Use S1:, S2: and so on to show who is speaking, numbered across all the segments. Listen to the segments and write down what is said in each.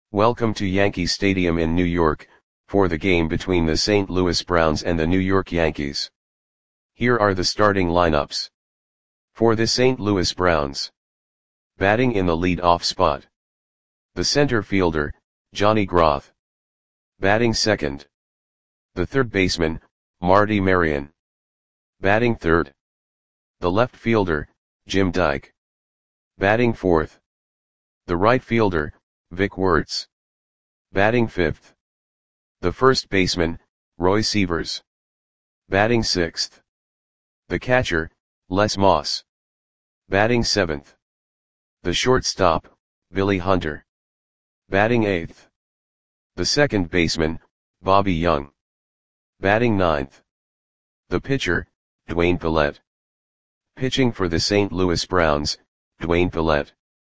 S1: Welcome to Yankee Stadium in New York, for the game between the St. Louis Browns and the New York Yankees. Here are the starting lineups. For the St. Louis Browns. Batting in the lead-off spot. The center fielder, Johnny Groth. Batting second. The third baseman, Marty Marion. Batting third. The left fielder, Jim Dyke. Batting fourth. The right fielder, Vic Wertz. Batting fifth. The first baseman, Roy Sievers. Batting sixth. The catcher, Les Moss. Batting seventh. The shortstop, Billy Hunter. Batting eighth. The second baseman, Bobby Young. Batting ninth. The pitcher, Dwayne Pallette. Pitching for the St. Louis Browns, Dwayne Pallette.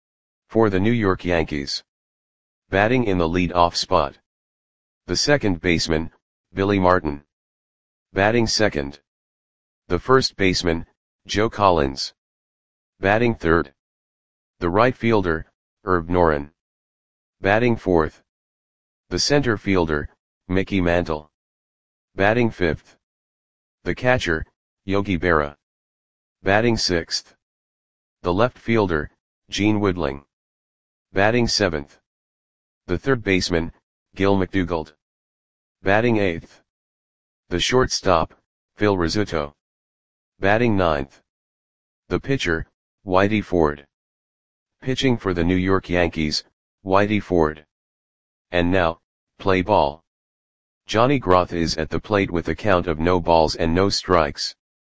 S1: For the New York Yankees. Batting in the lead-off spot. The second baseman, Billy Martin. Batting second. The first baseman, Joe Collins. Batting third. The right fielder, Herb Noren. Batting fourth. The center fielder, Mickey Mantle. Batting fifth. The catcher, Yogi Berra. Batting sixth. The left fielder, Gene Woodling. Batting seventh. The third baseman, Gil McDougald. Batting eighth. The shortstop, Phil Rizzuto. Batting ninth. The pitcher, Whitey Ford. Pitching for the New York Yankees, Whitey Ford. And now, play ball. Johnny Groth is at the plate with a count of no balls and no strikes.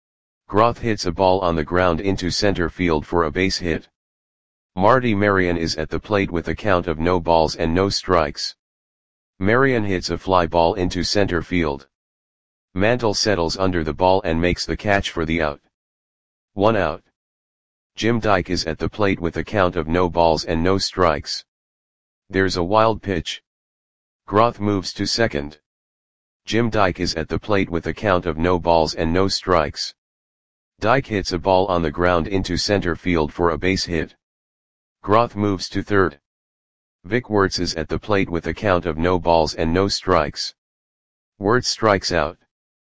S1: Groth hits a ball on the ground into center field for a base hit. Marty Marion is at the plate with a count of no balls and no strikes. Marion hits a fly ball into center field. Mantle settles under the ball and makes the catch for the out. 1 out. Jim Dyke is at the plate with a count of no balls and no strikes. There's a wild pitch. Groth moves to second. Jim Dyke is at the plate with a count of no balls and no strikes. Dyke hits a ball on the ground into center field for a base hit. Groth moves to third. Vic Wertz is at the plate with a count of no balls and no strikes. Wertz strikes out.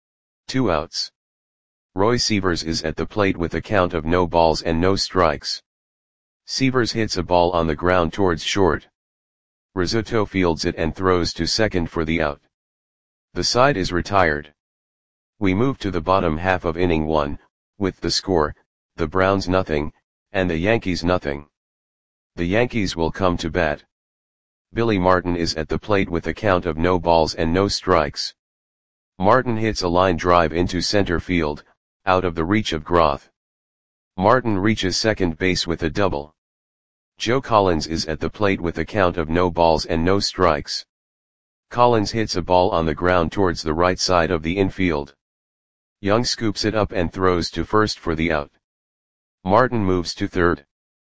S1: 2 outs. Roy Sievers is at the plate with a count of no balls and no strikes. Sievers hits a ball on the ground towards short. Rizzuto fields it and throws to second for the out. The side is retired. We move to the bottom half of inning 1, with the score, the Browns 0, and the Yankees 0. The Yankees will come to bat. Billy Martin is at the plate with a count of no balls and no strikes. Martin hits a line drive into center field, out of the reach of Groth. Martin reaches second base with a double. Joe Collins is at the plate with a count of no balls and no strikes. Collins hits a ball on the ground towards the right side of the infield. Young scoops it up and throws to first for the out. Martin moves to third.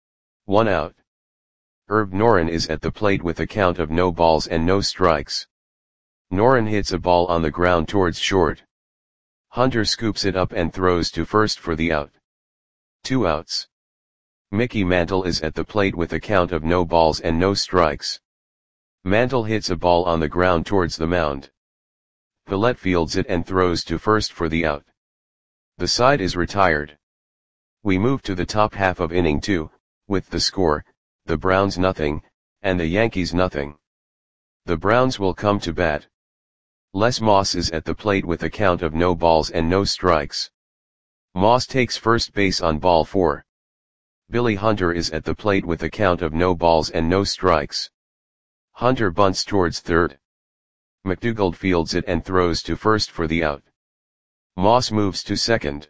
S1: 1 out. Herb Noren is at the plate with a count of no balls and no strikes. Noren hits a ball on the ground towards short. Hunter scoops it up and throws to first for the out. 2 outs. Mickey Mantle is at the plate with a count of no balls and no strikes. Mantle hits a ball on the ground towards the mound. Pallette fields it and throws to first for the out. The side is retired. We move to the top half of inning 2, with the score, the Browns 0, and the Yankees 0. The Browns will come to bat. Les Moss is at the plate with a count of no balls and no strikes. Moss takes first base on ball 4. Billy Hunter is at the plate with a count of no balls and no strikes. Hunter bunts towards third. McDougald fields it and throws to first for the out. Moss moves to second.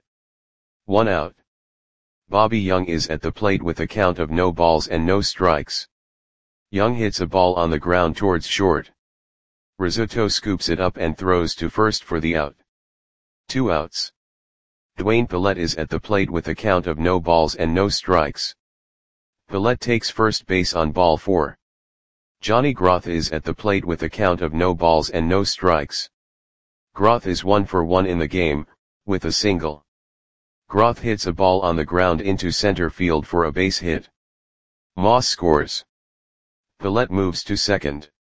S1: 1 out. Bobby Young is at the plate with a count of no balls and no strikes. Young hits a ball on the ground towards short. Rizzuto scoops it up and throws to first for the out. 2 outs. Dwayne Pallette is at the plate with a count of no balls and no strikes. Pallette takes first base on ball 4. Johnny Groth is at the plate with a count of no balls and no strikes. Groth is 1 for 1 in the game, with a single. Groth hits a ball on the ground into center field for a base hit. Moss scores. Pallette moves to second.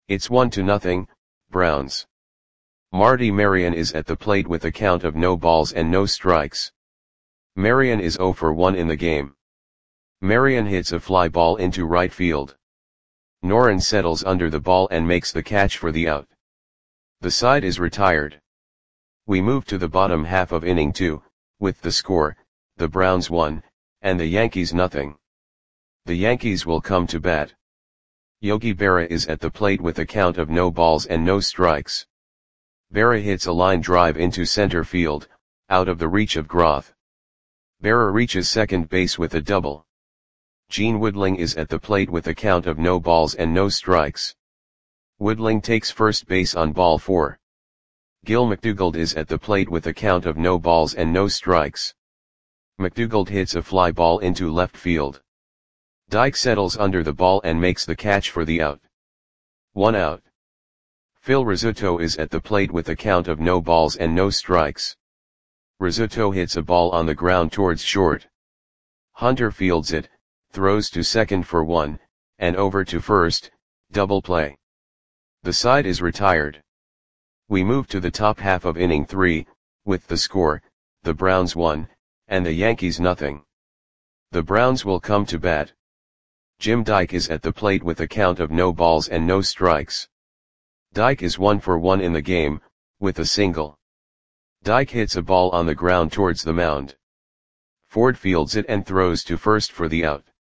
S1: It's 1-0, Browns. Marty Marion is at the plate with a count of no balls and no strikes. Marion is 0 for 1 in the game. Marion hits a fly ball into right field. Noren settles under the ball and makes the catch for the out. The side is retired. We move to the bottom half of inning 2, with the score, the Browns 1, and the Yankees nothing. The Yankees will come to bat. Yogi Berra is at the plate with a count of no balls and no strikes. Berra hits a line drive into center field, out of the reach of Groth. Berra reaches second base with a double. Gene Woodling is at the plate with a count of no balls and no strikes. Woodling takes first base on ball 4. Gil McDougald is at the plate with a count of no balls and no strikes. McDougald hits a fly ball into left field. Dyke settles under the ball and makes the catch for the out. 1 out. Phil Rizzuto is at the plate with a count of no balls and no strikes. Rizzuto hits a ball on the ground towards short. Hunter fields it, throws to second for 1, and over to first, double play. The side is retired. We move to the top half of inning 3, with the score, the Browns 1, and the Yankees nothing. The Browns will come to bat. Jim Dyke is at the plate with a count of no balls and no strikes. Dyke is 1 for 1 in the game, with a single. Dyke hits a ball on the ground towards the mound. Ford fields it and throws to first for the out.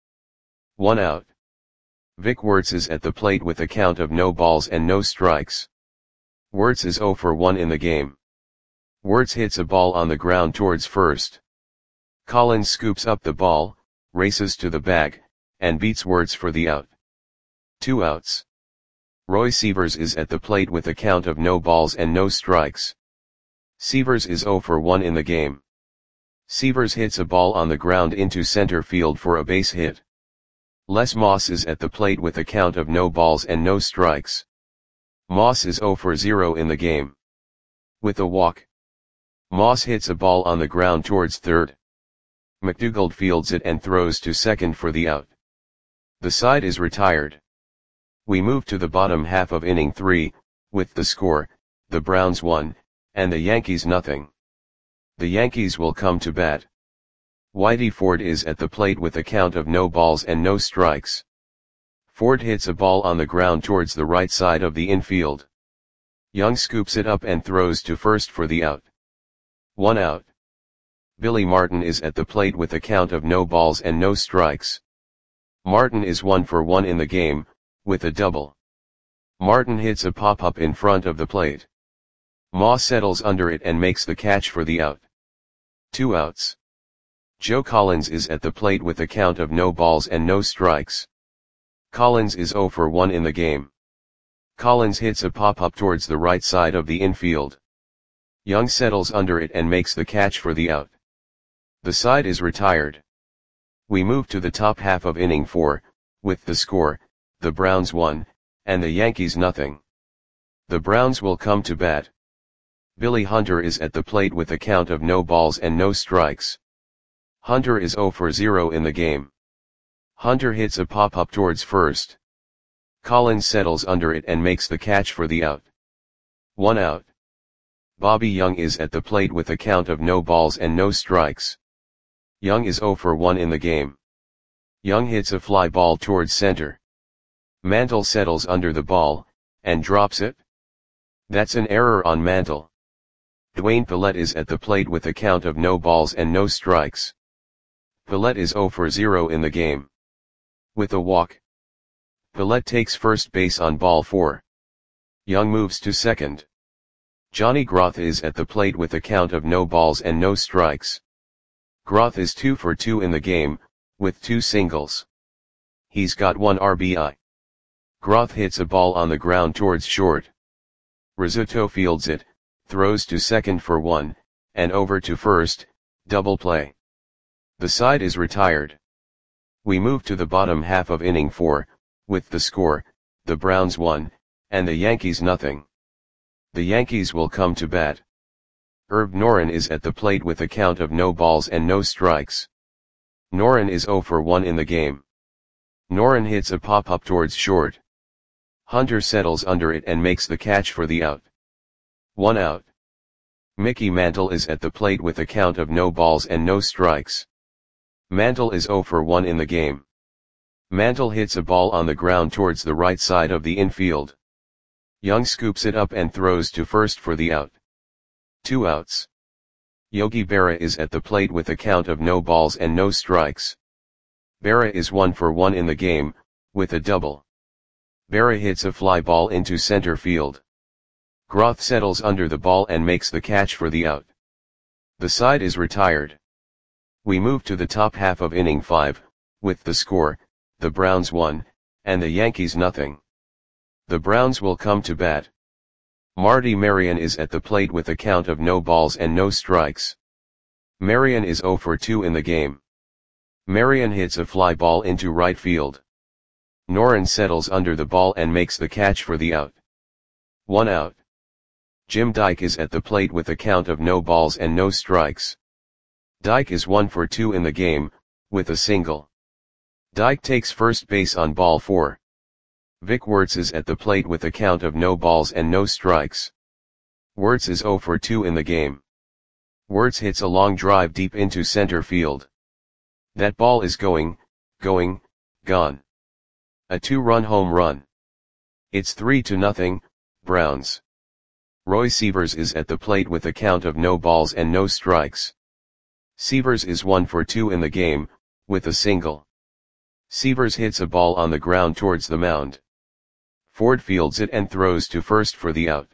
S1: 1 out. Vic Wertz is at the plate with a count of no balls and no strikes. Wertz is 0 for 1 in the game. Wertz hits a ball on the ground towards first. Collins scoops up the ball, races to the bag, and beats Wertz for the out. 2 outs. Roy Sievers is at the plate with a count of no balls and no strikes. Sievers is 0 for 1 in the game. Sievers hits a ball on the ground into center field for a base hit. Les Moss is at the plate with a count of no balls and no strikes. Moss is 0 for 0 in the game. With a walk. Moss hits a ball on the ground towards third. McDougald fields it and throws to second for the out. The side is retired. We move to the bottom half of inning 3, with the score, the Browns 1, and the Yankees nothing. The Yankees will come to bat. Whitey Ford is at the plate with a count of no balls and no strikes. Ford hits a ball on the ground towards the right side of the infield. Young scoops it up and throws to first for the out. 1 out. Billy Martin is at the plate with a count of no balls and no strikes. Martin is 1 for 1 in the game, with a double. Martin hits a pop-up in front of the plate. Moss settles under it and makes the catch for the out. 2 outs. Joe Collins is at the plate with a count of no balls and no strikes. Collins is 0 for 1 in the game. Collins hits a pop-up towards the right side of the infield. Young settles under it and makes the catch for the out. The side is retired. We move to the top half of inning 4, with the score, the Browns 1, and the Yankees nothing. The Browns will come to bat. Billy Hunter is at the plate with a count of no balls and no strikes. Hunter is 0 for 0 in the game. Hunter hits a pop-up towards first. Collins settles under it and makes the catch for the out. 1 out. Bobby Young is at the plate with a count of no balls and no strikes. Young is 0 for 1 in the game. Young hits a fly ball towards center. Mantle settles under the ball, and drops it. That's an error on Mantle. Dwayne Pillette is at the plate with a count of no balls and no strikes. Pillette is 0 for 0 in the game. With a walk. Pillette takes first base on ball 4. Young moves to second. Johnny Groth is at the plate with a count of no balls and no strikes. Groth is 2 for 2 in the game, with 2 singles. He's got 1 RBI. Groth hits a ball on the ground towards short. Rizzuto fields it, throws to second for 1, and over to first, double play. The side is retired. We move to the bottom half of inning 4, with the score, the Browns 1, and the Yankees nothing. The Yankees will come to bat. Herb Noren is at the plate with a count of no balls and no strikes. Noren is 0 for 1 in the game. Noren hits a pop-up towards short. Hunter settles under it and makes the catch for the out. 1 out. Mickey Mantle is at the plate with a count of no balls and no strikes. Mantle is 0 for 1 in the game. Mantle hits a ball on the ground towards the right side of the infield. Young scoops it up and throws to first for the out. 2 outs. Yogi Berra is at the plate with a count of no balls and no strikes. Berra is 1 for 1 in the game, with a double. Berra hits a fly ball into center field. Groth settles under the ball and makes the catch for the out. The side is retired. We move to the top half of inning 5, with the score, the Browns 1, and the Yankees nothing. The Browns will come to bat. Marty Marion is at the plate with a count of no balls and no strikes. Marion is 0 for 2 in the game. Marion hits a fly ball into right field. Noren settles under the ball and makes the catch for the out. 1 out. Jim Dyke is at the plate with a count of no balls and no strikes. Dyke is 1 for 2 in the game, with a single. Dyke takes first base on ball 4. Vic Wertz is at the plate with a count of no balls and no strikes. Wertz is 0 for 2 in the game. Wertz hits a long drive deep into center field. That ball is gone. A 2-run home run. It's 3-0, Browns. Roy Sievers is at the plate with a count of no balls and no strikes. Sievers is 1 for 2 in the game, with a single. Sievers hits a ball on the ground towards the mound. Ford fields it and throws to first for the out.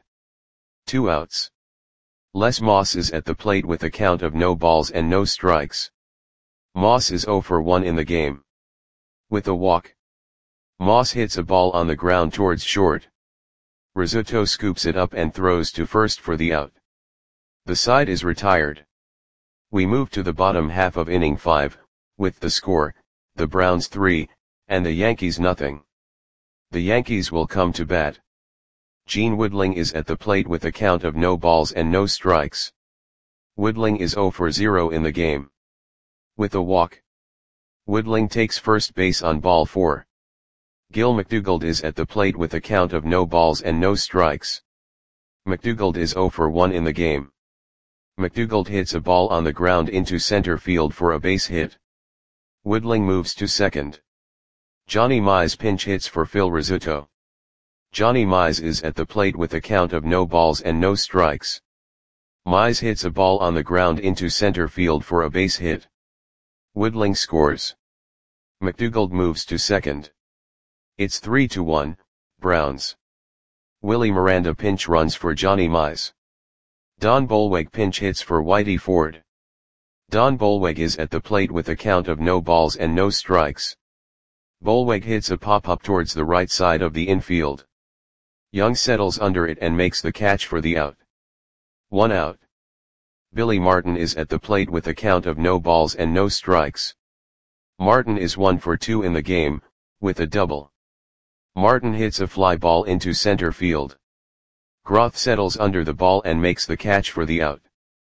S1: 2 outs. Les Moss is at the plate with a count of no balls and no strikes. Moss is 0 for 1 in the game. With a walk. Moss hits a ball on the ground towards short. Rizzuto scoops it up and throws to first for the out. The side is retired. We move to the bottom half of inning 5, with the score, the Browns 3, and the Yankees nothing. The Yankees will come to bat. Gene Woodling is at the plate with a count of no balls and no strikes. Woodling is 0 for 0 in the game. With a walk. Woodling takes first base on ball 4. Gil McDougald is at the plate with a count of no balls and no strikes. McDougald is 0 for 1 in the game. McDougald hits a ball on the ground into center field for a base hit. Woodling moves to second. Johnny Mize pinch hits for Phil Rizzuto. Johnny Mize is at the plate with a count of no balls and no strikes. Mize hits a ball on the ground into center field for a base hit. Woodling scores. McDougald moves to second. It's 3-1, Browns. Willie Miranda pinch runs for Johnny Mize. Don Bolweg pinch hits for Whitey Ford. Don Bolweg is at the plate with a count of no balls and no strikes. Bolweg hits a pop-up towards the right side of the infield. Young settles under it and makes the catch for the out. 1 out. Billy Martin is at the plate with a count of no balls and no strikes. Martin is 1 for 2 in the game, with a double. Martin hits a fly ball into center field. Groth settles under the ball and makes the catch for the out.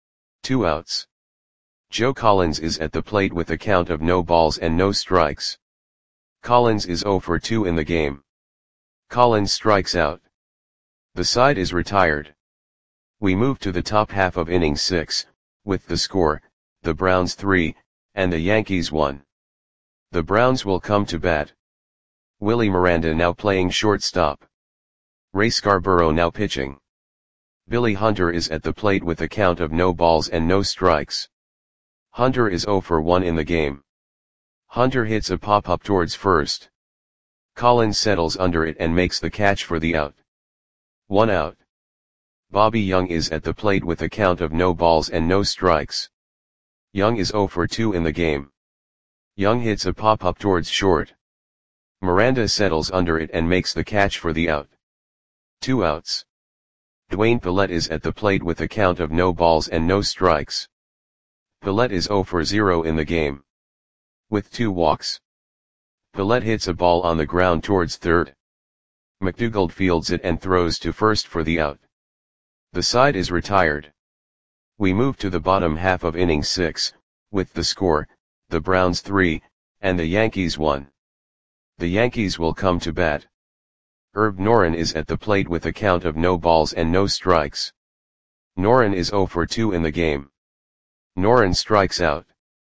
S1: 2 outs. Joe Collins is at the plate with a count of no balls and no strikes. Collins is 0 for 2 in the game. Collins strikes out. The side is retired. We move to the top half of inning 6, with the score, the Browns 3, and the Yankees 1. The Browns will come to bat. Willie Miranda now playing shortstop. Ray Scarborough now pitching. Billy Hunter is at the plate with a count of no balls and no strikes. Hunter is 0 for 1 in the game. Hunter hits a pop-up towards first. Collins settles under it and makes the catch for the out. 1 out. Bobby Young is at the plate with a count of no balls and no strikes. Young is 0 for 2 in the game. Young hits a pop-up towards short. Miranda settles under it and makes the catch for the out. 2 outs. Dwayne Pillette is at the plate with a count of no balls and no strikes. Pillette is 0 for 0 in the game. With 2 walks. Pillette hits a ball on the ground towards third. McDougald fields it and throws to first for the out. The side is retired. We move to the bottom half of inning 6, with the score, the Browns 3, and the Yankees 1. The Yankees will come to bat. Herb Noren is at the plate with a count of no balls and no strikes. Noren is 0 for 2 in the game. Noren strikes out.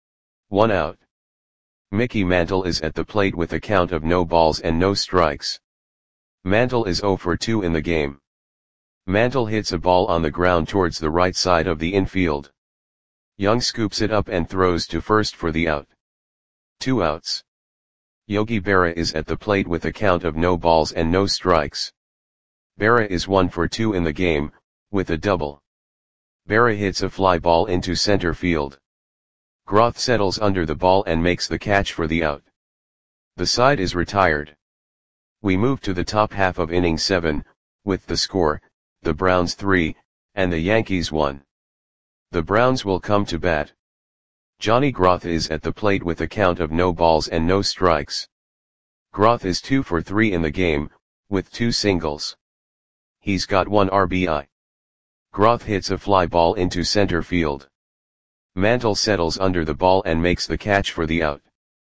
S1: 1 out. Mickey Mantle is at the plate with a count of no balls and no strikes. Mantle is 0 for 2 in the game. Mantle hits a ball on the ground towards the right side of the infield. Young scoops it up and throws to first for the out. 2 outs. Yogi Berra is at the plate with a count of no balls and no strikes. Berra is 1 for 2 in the game, with a double. Berra hits a fly ball into center field. Groth settles under the ball and makes the catch for the out. The side is retired. We move to the top half of inning 7, with the score, the Browns 3, and the Yankees 1. The Browns will come to bat. Johnny Groth is at the plate with a count of no balls and no strikes. Groth is 2 for 3 in the game, with 2 singles. He's got 1 RBI. Groth hits a fly ball into center field. Mantle settles under the ball and makes the catch for the out.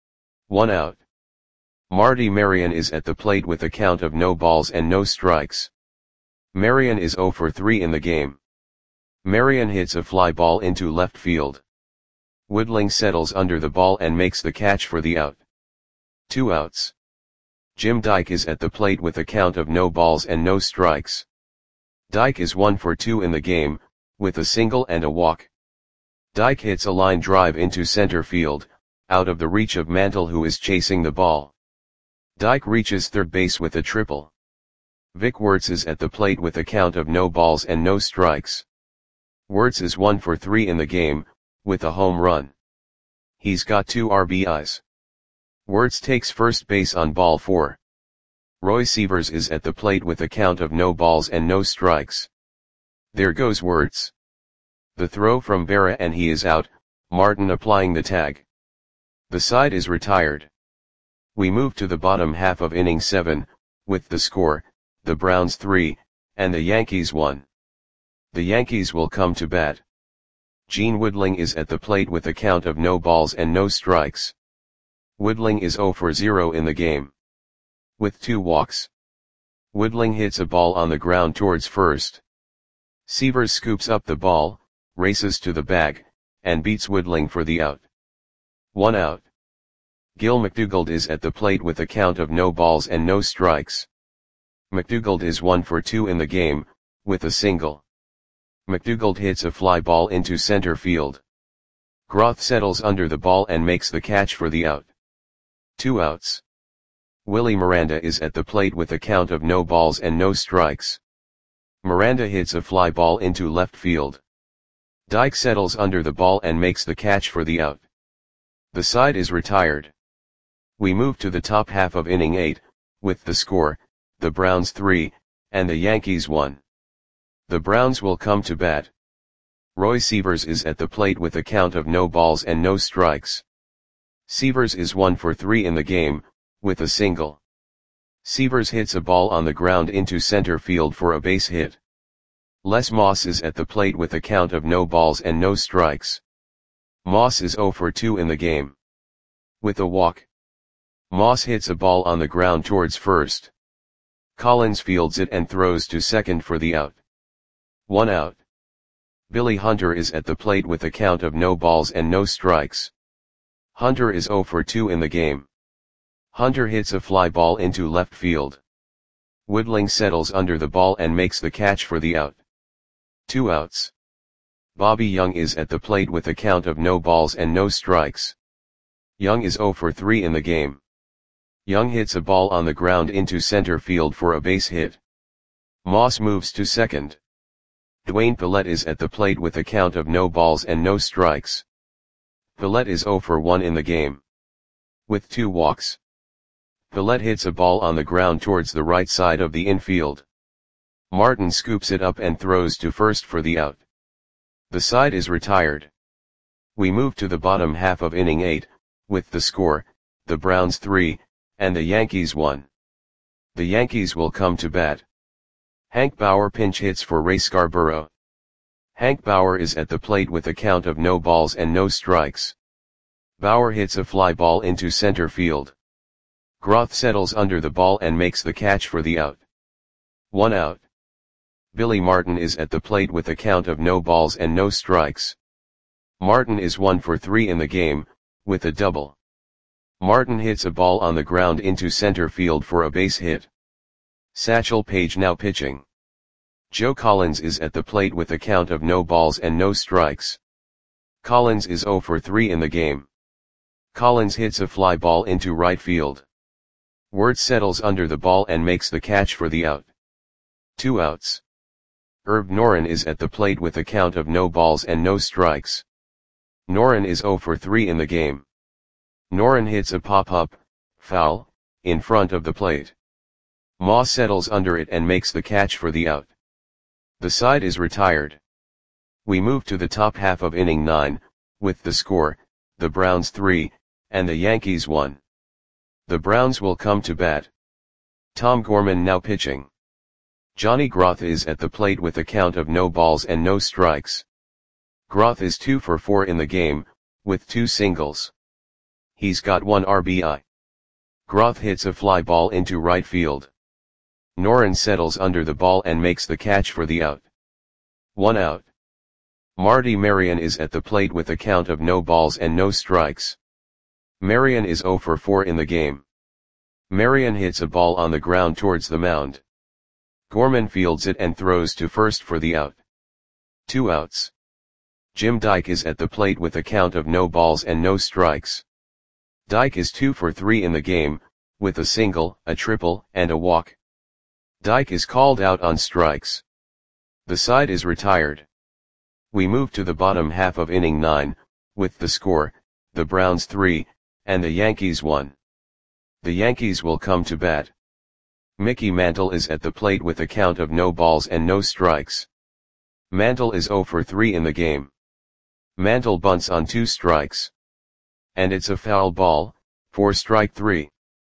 S1: 1 out. Marty Marion is at the plate with a count of no balls and no strikes. Marion is 0 for 3 in the game. Marion hits a fly ball into left field. Woodling settles under the ball and makes the catch for the out. 2 outs. Jim Dyke is at the plate with a count of no balls and no strikes. Dyke is 1 for 2 in the game, with a single and a walk. Dyke hits a line drive into center field, out of the reach of Mantle, who is chasing the ball. Dyke reaches third base with a triple. Vic Wertz is at the plate with a count of no balls and no strikes. Wertz is 1 for 3 in the game, with a home run. He's got 2 RBIs. Wertz takes first base on ball 4. Roy Sievers is at the plate with a count of no balls and no strikes. There goes Wertz. The throw from Berra and he is out, Martin applying the tag. The side is retired. We move to the bottom half of inning 7, with the score, the Browns 3, and the Yankees 1. The Yankees will come to bat. Gene Woodling is at the plate with a count of no balls and no strikes. Woodling is 0 for 0 in the game. With 2 walks. Woodling hits a ball on the ground towards first. Sievers scoops up the ball, races to the bag, and beats Woodling for the out. 1 out. Gil McDougald is at the plate with a count of no balls and no strikes. McDougald is 1 for 2 in the game, with a single. McDougald hits a fly ball into center field. Groth settles under the ball and makes the catch for the out. 2 outs. Willie Miranda is at the plate with a count of no balls and no strikes. Miranda hits a fly ball into left field. Dyke settles under the ball and makes the catch for the out. The side is retired. We move to the top half of inning 8, with the score, the Browns 3, and the Yankees 1. The Browns will come to bat. Roy Sievers is at the plate with a count of no balls and no strikes. Sievers is 1 for 3 in the game, with a single. Sievers hits a ball on the ground into center field for a base hit. Les Moss is at the plate with a count of no balls and no strikes. Moss is 0 for 2 in the game. With a walk. Moss hits a ball on the ground towards first. Collins fields it and throws to second for the out. 1 out. Billy Hunter is at the plate with a count of no balls and no strikes. Hunter is 0 for 2 in the game. Hunter hits a fly ball into left field. Woodling settles under the ball and makes the catch for the out. 2 outs. Bobby Young is at the plate with a count of no balls and no strikes. Young is 0 for 3 in the game. Young hits a ball on the ground into center field for a base hit. Moss moves to second. Dwayne Pillette is at the plate with a count of no balls and no strikes. Pillette is 0 for 1 in the game. With 2 walks. Pillette hits a ball on the ground towards the right side of the infield. Martin scoops it up and throws to first for the out. The side is retired. We move to the bottom half of inning 8, with the score, the Browns 3, and the Yankees 1. The Yankees will come to bat. Hank Bauer pinch hits for Ray Scarborough. Hank Bauer is at the plate with a count of no balls and no strikes. Bauer hits a fly ball into center field. Groth settles under the ball and makes the catch for the out. 1 out. Billy Martin is at the plate with a count of no balls and no strikes. Martin is 1 for 3 in the game, with a double. Martin hits a ball on the ground into center field for a base hit. Satchel Paige now pitching. Joe Collins is at the plate with a count of no balls and no strikes. Collins is 0 for 3 in the game. Collins hits a fly ball into right field. Wirtz settles under the ball and makes the catch for the out. 2 outs. Herb Noren is at the plate with a count of no balls and no strikes. Noren is 0 for 3 in the game. Noren hits a pop-up, foul, in front of the plate. Moss settles under it and makes the catch for the out. The side is retired. We move to the top half of inning 9, with the score, the Browns 3, and the Yankees 1. The Browns will come to bat. Tom Gorman now pitching. Johnny Groth is at the plate with a count of no balls and no strikes. Groth is 2 for 4 in the game, with 2 singles. He's got 1 RBI. Groth hits a fly ball into right field. Noren settles under the ball and makes the catch for the out. 1 out. Marty Marion is at the plate with a count of no balls and no strikes. Marion is 0 for 4 in the game. Marion hits a ball on the ground towards the mound. Gorman fields it and throws to first for the out. 2 outs. Jim Dyke is at the plate with a count of no balls and no strikes. Dyke is 2 for 3 in the game, with a single, a triple, and a walk. Dyke is called out on strikes. The side is retired. We move to the bottom half of inning 9, with the score, the Browns 3, and the Yankees 1. The Yankees will come to bat. Mickey Mantle is at the plate with a count of no balls and no strikes. Mantle is 0 for 3 in the game. Mantle bunts on 2 strikes. And it's a foul ball, for strike 3.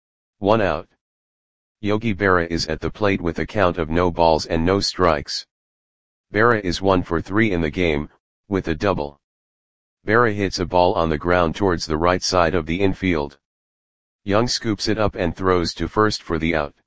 S1: 1 out. Yogi Berra is at the plate with a count of no balls and no strikes. Berra is 1 for 3 in the game, with a double. Berra hits a ball on the ground towards the right side of the infield. Young scoops it up and throws to first for the out.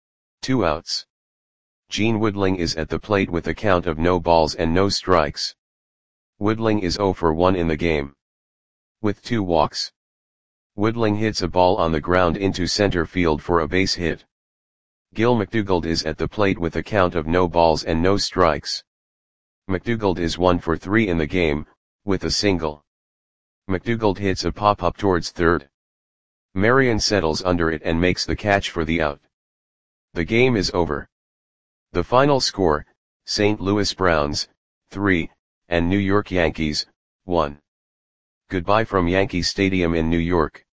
S1: 2 outs. Gene Woodling is at the plate with a count of no balls and no strikes. Woodling is 0 for 1 in the game. With 2 walks. Woodling hits a ball on the ground into center field for a base hit. Gil McDougald is at the plate with a count of no balls and no strikes. McDougald is 1 for 3 in the game, with a single. McDougald hits a pop-up towards third. Marion settles under it and makes the catch for the out. The game is over. The final score, St. Louis Browns, 3, and New York Yankees, 1. Goodbye from Yankee Stadium in New York.